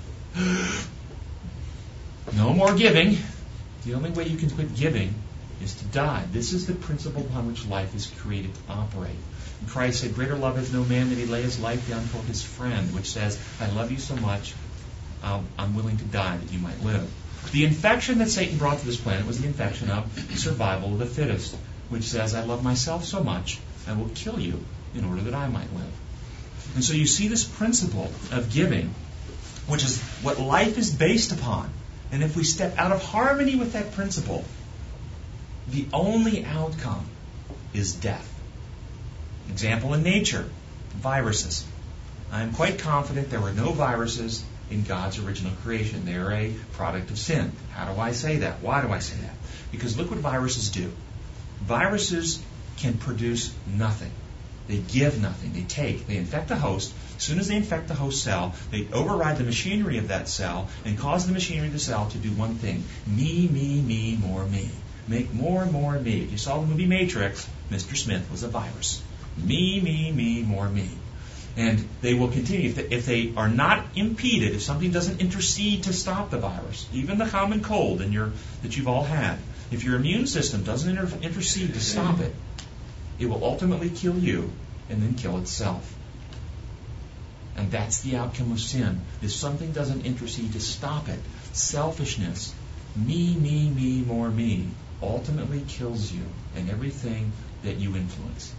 no more giving. The only way you can quit giving is to die. This is the principle upon which life is created to operate. And Christ said, greater love has no man that he lay his life down for his friend, which says, I love you so much, um, I'm willing to die that you might live. The infection that Satan brought to this planet was the infection of survival of the fittest, which says, I love myself so much, I will kill you in order that I might live. And so you see this principle of giving, which is what life is based upon. And if we step out of harmony with that principle, the only outcome is death. Example in nature, viruses. I am quite confident there were no viruses in God's original creation. They are a product of sin. How do I say that? Why do I say that? Because look what viruses do. Viruses can produce nothing. They give nothing. They take. They infect a host. As soon as they infect the host cell, they override the machinery of that cell and cause the machinery of the cell to do one thing. Me, me, me, more me. Make more and more me. If you saw the movie Matrix, Mister Smith was a virus. Me, me, me, more me. And they will continue. If they, if they are not impeded, if something doesn't intercede to stop the virus, even the common cold in your, that you've all had, if your immune system doesn't inter- intercede to stop it, it will ultimately kill you and then kill itself. And that's the outcome of sin. If something doesn't intercede to stop it, selfishness, me, me, me, more me, ultimately kills you and everything that you influence.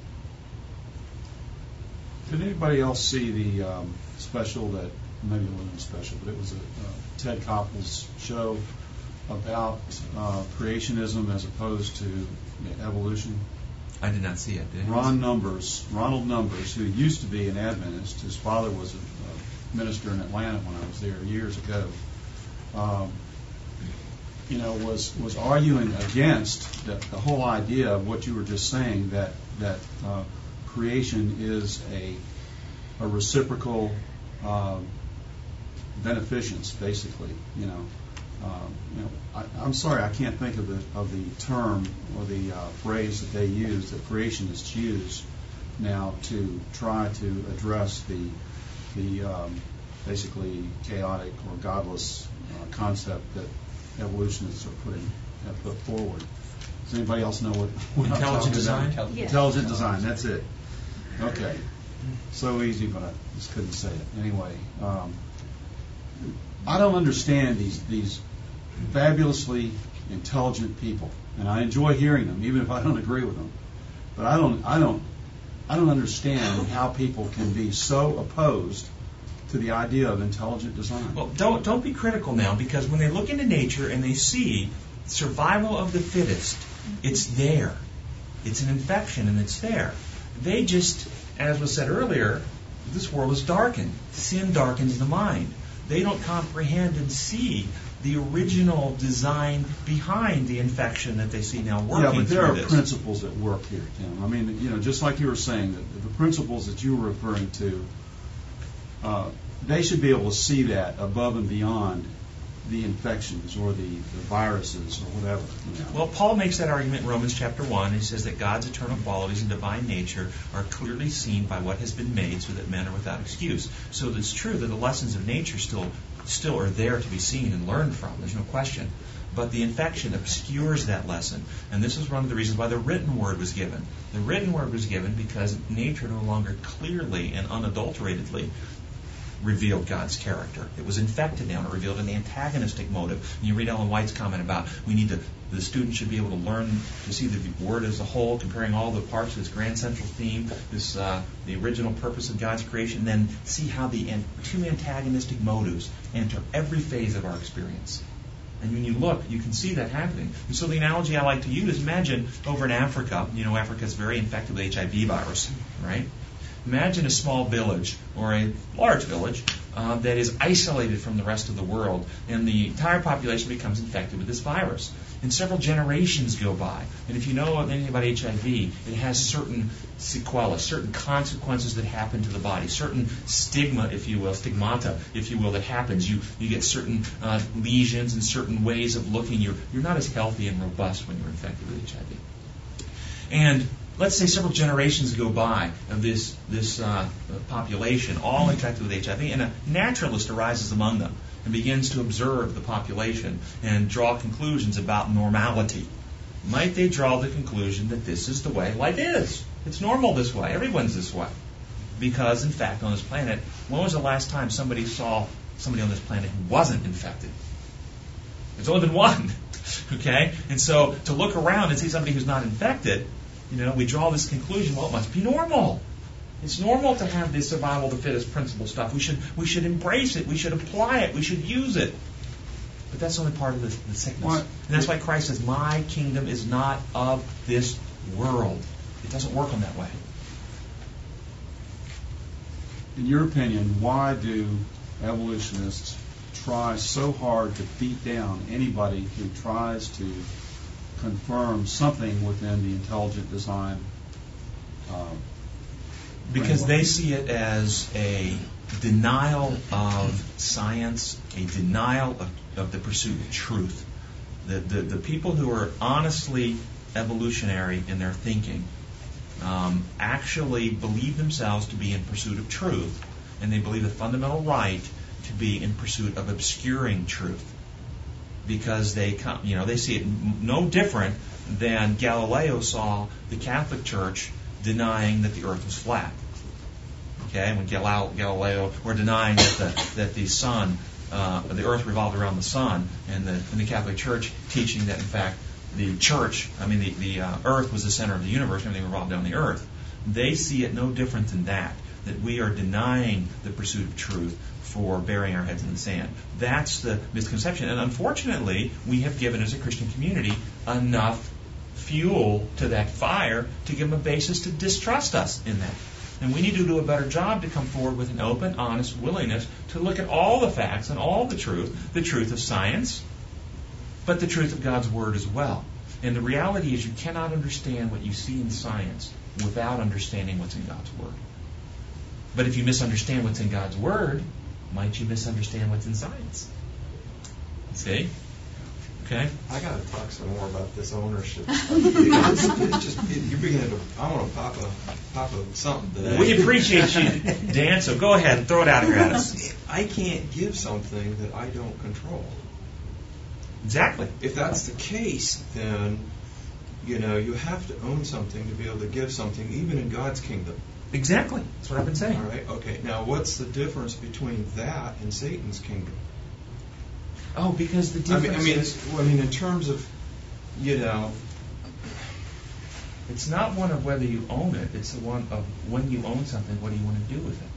Did anybody else see the um, special that, maybe it wasn't special, but it was a uh, Ted Koppel's show about uh, creationism as opposed to evolution? I did not see it. Did Ron Numbers, Ronald Numbers, who used to be an Adventist, his father was a, a minister in Atlanta when I was there years ago, um, you know, was was arguing against the, the whole idea of what you were just saying, that that uh, creation is a a reciprocal uh, beneficence, basically. You know, um, you know. I, I'm sorry, I can't think of the of the term or the uh, phrase that they use, that creationists use now to try to address the the um, basically chaotic or godless uh, concept that evolutionists are putting have put forward. Does anybody else know what, what intelligent design? Intelligent, yeah. intelligent design. That's it. Okay. So easy, but I just couldn't say it anyway. Um, I don't understand these these fabulously intelligent people, and I enjoy hearing them, even if I don't agree with them. But I don't I don't I don't understand how people can be so opposed to the idea of intelligent design. Well, don't don't be critical now, because when they look into nature and they see survival of the fittest, it's there. It's an infection, and it's there. They just, as was said earlier, this world is darkened. Sin darkens the mind. They don't comprehend and see the original design behind the infection that they see now working. Yeah, but there are this. principles at work here, Tim. I mean, you know, just like you were saying, that the principles that you were referring to, uh, they should be able to see that above and beyond the infections or the, the viruses or whatever. You know. Well, Paul makes that argument in Romans chapter one. He says that God's eternal qualities and divine nature are clearly seen by what has been made, so that men are without excuse. So it's true that the lessons of nature still still are there to be seen and learned from. There's no question. But the infection obscures that lesson. And this is one of the reasons why the written word was given. The written word was given because nature no longer clearly and unadulteratedly revealed God's character. It was infected now, and it revealed an antagonistic motive. And you read Ellen White's comment about we need to, the student should be able to learn to see the Word as a whole, comparing all the parts of this grand central theme, this uh, the original purpose of God's creation, and then see how the an- two antagonistic motives enter every phase of our experience. And when you look, you can see that happening. And so the analogy I like to use is imagine over in Africa, you know, Africa is very infected with H I V virus, right? Imagine a small village or a large village uh, that is isolated from the rest of the world, and the entire population becomes infected with this virus. And several generations go by. And if you know anything about H I V, it has certain sequelae, certain consequences that happen to the body, certain stigma, if you will, stigmata, if you will, that happens. You you get certain uh, lesions and certain ways of looking. You're, you're not as healthy and robust when you're infected with H I V. And let's say several generations go by of this this uh, population, all infected with H I V, and a naturalist arises among them and begins to observe the population and draw conclusions about normality. Might they draw the conclusion that this is the way life is? It's normal this way. Everyone's this way. Because, in fact, on this planet, when was the last time somebody saw somebody on this planet who wasn't infected? There's only been one. Okay? And so to look around and see somebody who's not infected, you know, we draw this conclusion, well, it must be normal. It's normal to have this survival of the fittest principle stuff. We should we should embrace it. We should apply it. We should use it. But that's only part of the, the sickness. What? And that's why Christ says, my kingdom is not of this world. It doesn't work on that way. In your opinion, why do evolutionists try so hard to beat down anybody who tries to confirm something within the intelligent design uh, Because framework? they see it as a denial of science, a denial of, of the pursuit of truth. The, the, the people who are honestly evolutionary in their thinking um, actually believe themselves to be in pursuit of truth, and they believe the fundamental right to be in pursuit of obscuring truth. Because they, come, you know, they see it no different than Galileo saw the Catholic Church denying that the Earth was flat. Okay, when Galileo were denying that the that the sun, uh, the Earth revolved around the sun, and the and the Catholic Church teaching that in fact the Church, I mean the the uh, Earth was the center of the universe, and everything revolved around the Earth. They see it no different than that. That we are denying the pursuit of truth for burying our heads in the sand. That's the misconception. And unfortunately, we have given, as a Christian community, enough fuel to that fire to give them a basis to distrust us in that. And we need to do a better job to come forward with an open, honest willingness to look at all the facts and all the truth, the truth of science, but the truth of God's Word as well. And the reality is you cannot understand what you see in science without understanding what's in God's Word. But if you misunderstand what's in God's Word, might you misunderstand what's in science? See? Okay? I got to talk some more about this ownership stuff. Because it just, it, you're beginning to, I want to pop a, pop a something today. We appreciate you, Dan, so go ahead and throw it out here at us. I can't give something that I don't control. Exactly. If that's the case, then, you know, you have to own something to be able to give something, even in God's kingdom. Exactly. That's what I've been saying. All right. Okay. Now, what's the difference between that and Satan's kingdom? Oh, because the difference I mean, I mean, is... I mean, in terms of, you know... It's not one of whether you own it. It's the one of when you own something, what do you want to do with it?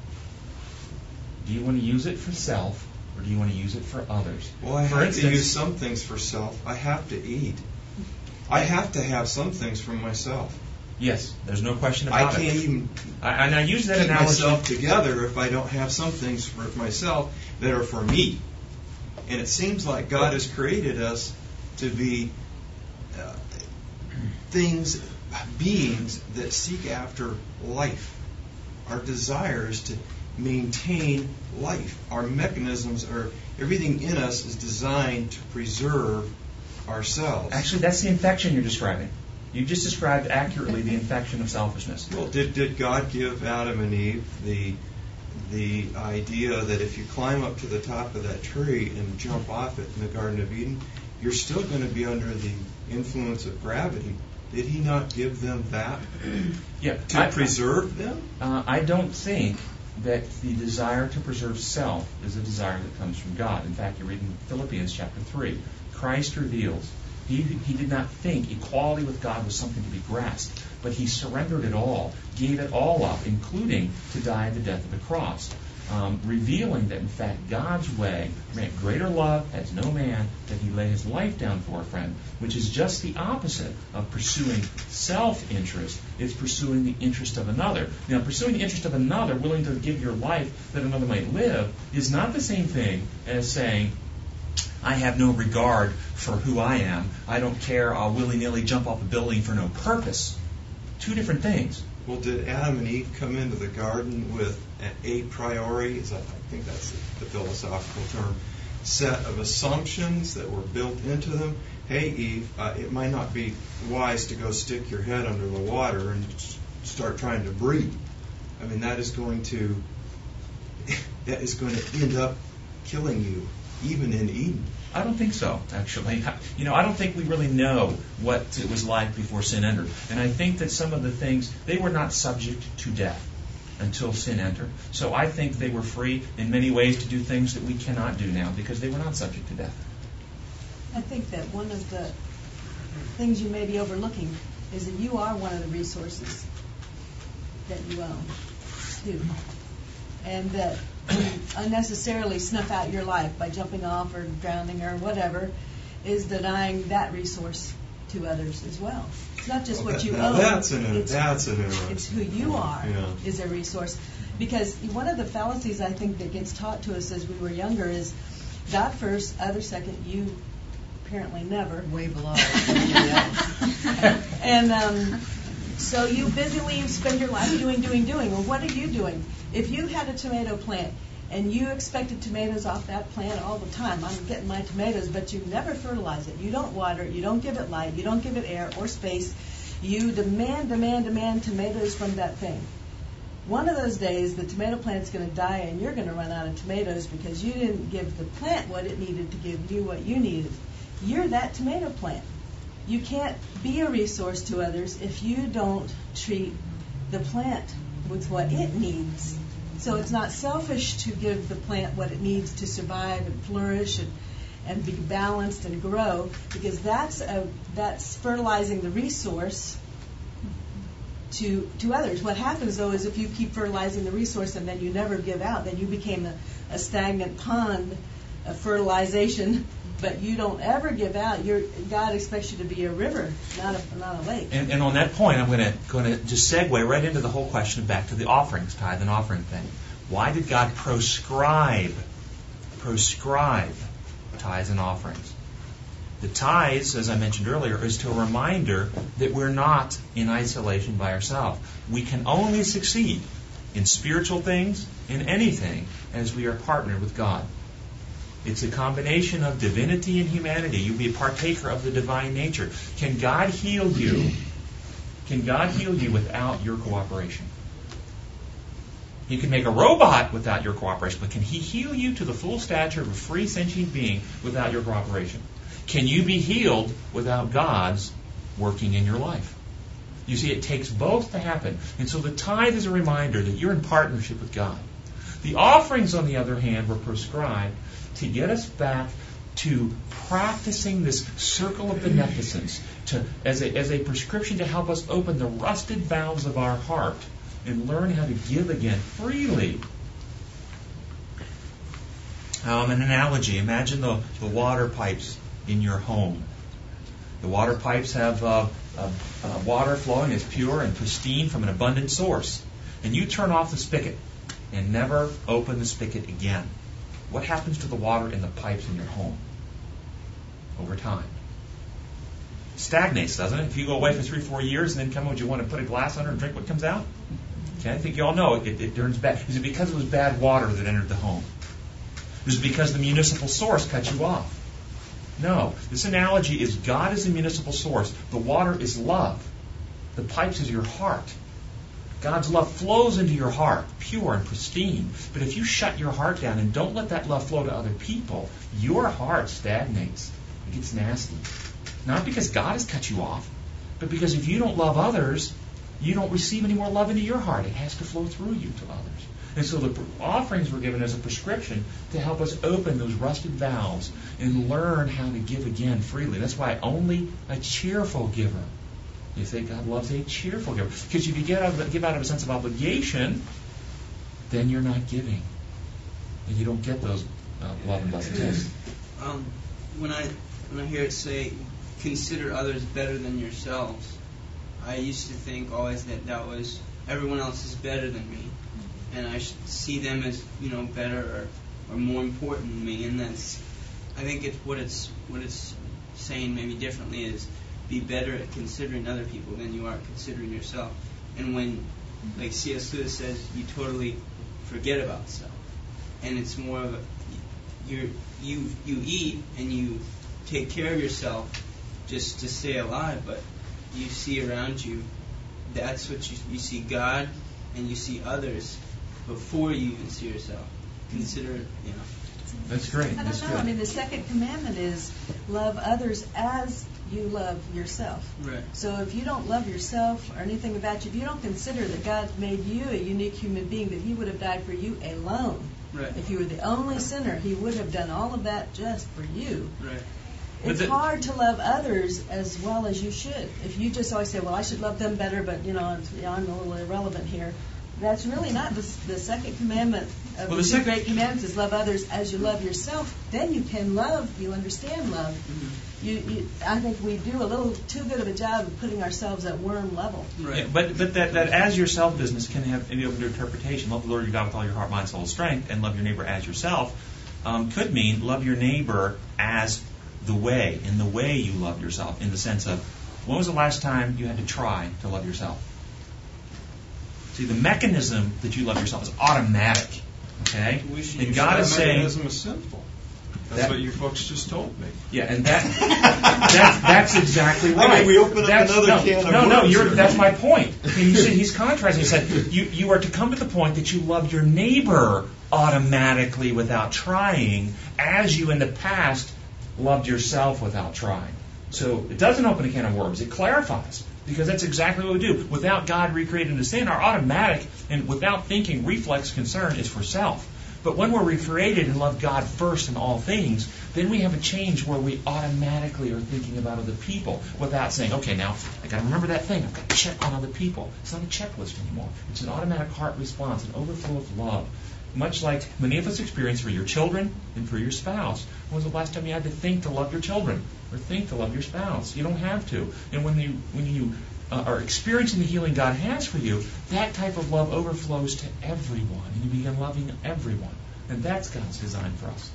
Do you want to use it for self, or do you want to use it for others? Well, I for have instance, to use some things for self. I have to eat. I have to have some things for myself. Yes, there's no question about it. I can't it. even I, and I use that keep analogy. myself together if I don't have some things for myself that are for me. And it seems like God has created us to be uh, things, beings that seek after life. Our desire is to maintain life. Our mechanisms are, everything in us is designed to preserve ourselves. Actually, that's the infection you're describing. You just described accurately the infection of selfishness. Well, did did God give Adam and Eve the the idea that if you climb up to the top of that tree and jump off it in the Garden of Eden, you're still going to be under the influence of gravity? Did He not give them that yeah, to I, preserve them? Uh, I don't think that the desire to preserve self is a desire that comes from God. In fact, you read in Philippians chapter three, Christ reveals he, he did not think equality with God was something to be grasped, but he surrendered it all, gave it all up, including to die at the death of the cross. Um, revealing that, in fact, God's way meant greater love has no man that he lay his life down for a friend, which is just the opposite of pursuing self-interest. It's pursuing the interest of another. Now, pursuing the interest of another, willing to give your life that another might live, is not the same thing as saying, I have no regard for who I am. I don't care. I'll willy-nilly jump off a building for no purpose. Two different things. Well, did Adam and Eve come into the garden with an a priori, is that, I think that's the philosophical term, set of assumptions that were built into them? Hey, Eve, uh, it might not be wise to go stick your head under the water and start trying to breathe. I mean, that is going to that is going to end up killing you, even in Eden. I don't think so, actually. You know, I don't think we really know what it was like before sin entered. And I think that some of the things, they were not subject to death until sin entered. So I think they were free in many ways to do things that we cannot do now because they were not subject to death. I think that one of the things you may be overlooking is that you are one of the resources that you own, too. And that you unnecessarily snuff out your life by jumping off or drowning or whatever is denying that resource to others as well. It's not just well, what that, you now own. That's an, it's, that's an interesting it's who you are yeah. is a resource. Because one of the fallacies I think that gets taught to us as we were younger is God first, other second, you apparently never. Way below. And um, so you busily spend your life doing, doing, doing. Well, what are you doing? If you had a tomato plant and you expected tomatoes off that plant all the time, I'm getting my tomatoes, but you never fertilize it. You don't water it. You don't give it light. You don't give it air or space. You demand, demand, demand tomatoes from that thing. One of those days, the tomato plant's going to die and you're going to run out of tomatoes because you didn't give the plant what it needed to give you what you needed. You're that tomato plant. You can't be a resource to others if you don't treat the plant with what it needs. So it's not selfish to give the plant what it needs to survive and flourish and, and be balanced and grow, because that's a, that's fertilizing the resource to to others. What happens, though, is if you keep fertilizing the resource and then you never give out, then you became a, a stagnant pond of fertilization, but you don't ever give out. You're, God expects you to be a river, not a, not a lake. And, and on that point, I'm going to going to just segue right into the whole question back to the offerings, tithe and offering thing. Why did God proscribe, proscribe tithes and offerings? The tithes, as I mentioned earlier, is to a reminder that we're not in isolation by ourselves. We can only succeed in spiritual things, in anything, as we are partnered with God. It's a combination of divinity and humanity. You'll be a partaker of the divine nature. Can God heal you? Can God heal you without your cooperation? He can make a robot without your cooperation, but can He heal you to the full stature of a free sentient being without your cooperation? Can you be healed without God's working in your life? You see, it takes both to happen. And so the tithe is a reminder that you're in partnership with God. The offerings, on the other hand, were prescribed to get us back to practicing this circle of beneficence, to, as, a, as a prescription to help us open the rusted valves of our heart and learn how to give again freely. Um, an analogy, imagine the, the water pipes in your home. The water pipes have uh, uh, uh, water flowing as pure and pristine from an abundant source. And you turn off the spigot and never open the spigot again. What happens to the water in the pipes in your home over time? It stagnates, doesn't it? If you go away for three, four years and then come, would you want to put a glass under and drink what comes out? Okay, I think you all know it, it, it turns bad. Is it because it was bad water that entered the home? Is it because the municipal source cut you off? No. This analogy is God is the municipal source. The water is love. The pipes is your heart. God's love flows into your heart, pure and pristine. But if you shut your heart down and don't let that love flow to other people, your heart stagnates. It gets nasty. Not because God has cut you off, but because if you don't love others, you don't receive any more love into your heart. It has to flow through you to others. And so the offerings were given as a prescription to help us open those rusted valves and learn how to give again freely. That's why only a cheerful giver. You say God loves a cheerful giver. Because if you get out of, give out of a sense of obligation, then you're not giving. And you don't get those uh, love and blessings. Um, when I when I hear it say, consider others better than yourselves, I used to think always that that was everyone else is better than me, and I should see them as, you know, better or, or more important than me. And that's, I think it's what it's what it's saying maybe differently is be better at considering other people than you are considering yourself. And when, like C S Lewis says, you totally forget about self, and it's more of a you you you eat and you take care of yourself just to stay alive, but you see around you, that's what you you see God and you see others before you even see yourself. Consider, you know. That's great. I don't That's know. good. I mean, the second commandment is love others as you love yourself. Right. So if you don't love yourself or anything about you, if you don't consider that God made you a unique human being, that He would have died for you alone. Right. If you were the only sinner, He would have done all of that just for you. Right. It's the, hard to love others as well as you should. If you just always say, well, I should love them better, but, you know, I'm a little irrelevant here. That's really not the, the second commandment of well, the, the two second, great commandments is love others as you love yourself. Then you can love. You'll understand love. Mm-hmm. You, you, I think we do a little too good of a job of putting ourselves at worm level. Right. Yeah, but but that, that as yourself business can have any other interpretation. Love the Lord your God with all your heart, mind, soul, and strength, and love your neighbor as yourself um, could mean love your neighbor as the way, in the way you love yourself, in the sense of when was the last time you had to try to love yourself? See, the mechanism that you love yourself is automatic. Okay? And God is saying mechanism is sinful. That's that, what you folks just told me. Yeah, and that that's, that's exactly right. I mean, we open up that's, another no, can of No, no, worms you're, here. that's my point. He said, he's contrasting. He said you, you are to come to the point that you love your neighbor automatically without trying, as you in the past loved yourself without trying. So it doesn't open a can of worms. It clarifies. Because that's exactly what we do. Without God recreating the sin, our automatic and without thinking reflex concern is for self. But when we're recreated and love God first in all things, then we have a change where we automatically are thinking about other people without saying, okay, now I've got to remember that thing. I've got to check on other people. It's not a checklist anymore. It's an automatic heart response, an overflow of love. Much like many of us experience for your children and for your spouse. When was the last time you had to think to love your children or think to love your spouse? You don't have to. And when you when you uh, are experiencing the healing God has for you, that type of love overflows to everyone, and you begin loving everyone. And that's God's design for us.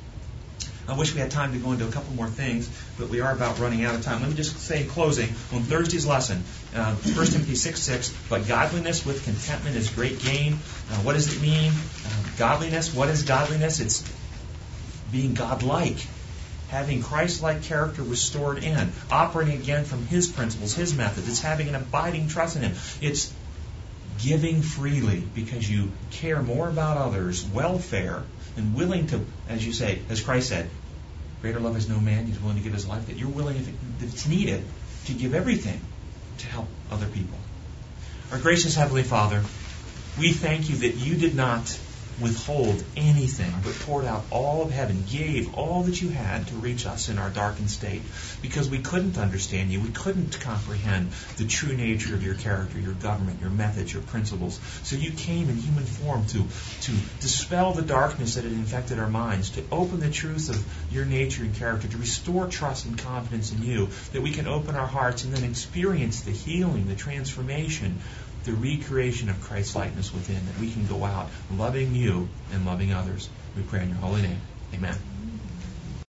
I wish we had time to go into a couple more things, but we are about running out of time. Let me just say in closing, on Thursday's lesson, uh, First Timothy six six, but godliness with contentment is great gain. Uh, what does it mean? Uh, godliness, what is godliness? It's being godlike, having Christ-like character restored in, operating again from His principles, His methods. It's having an abiding trust in Him. It's giving freely because you care more about others' welfare and willing to, as you say, as Christ said, greater love has no man, He's willing to give His life, that you're willing, if, it, if it's needed, to give everything to help other people. Our gracious Heavenly Father, we thank You that You did not withhold anything, but poured out all of heaven, gave all that You had to reach us in our darkened state, because we couldn't understand You, we couldn't comprehend the true nature of Your character, Your government, Your methods, Your principles. So You came in human form to, to dispel the darkness that had infected our minds, to open the truth of Your nature and character, to restore trust and confidence in You, that we can open our hearts and then experience the healing, the transformation, the recreation of Christ's likeness within, that we can go out loving You and loving others. We pray in Your holy name. Amen.